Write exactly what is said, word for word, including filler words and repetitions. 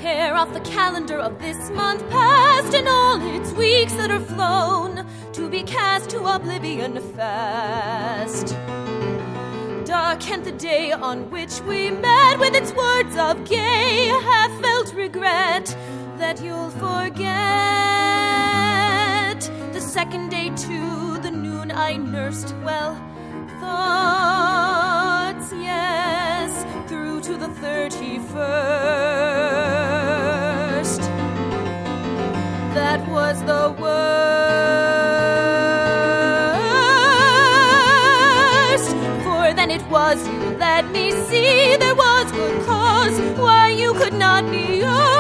tear off the calendar of this month past and all its weeks that are flown, to be cast to oblivion fast. Darkened the day on which we met with its words of gay, half-felt regret that you'll forget. The second day to the noon I nursed, well, thoughts, yes, through to the thirty-first. That was the worst, for then it was you let me see there was good cause why you could not be yours.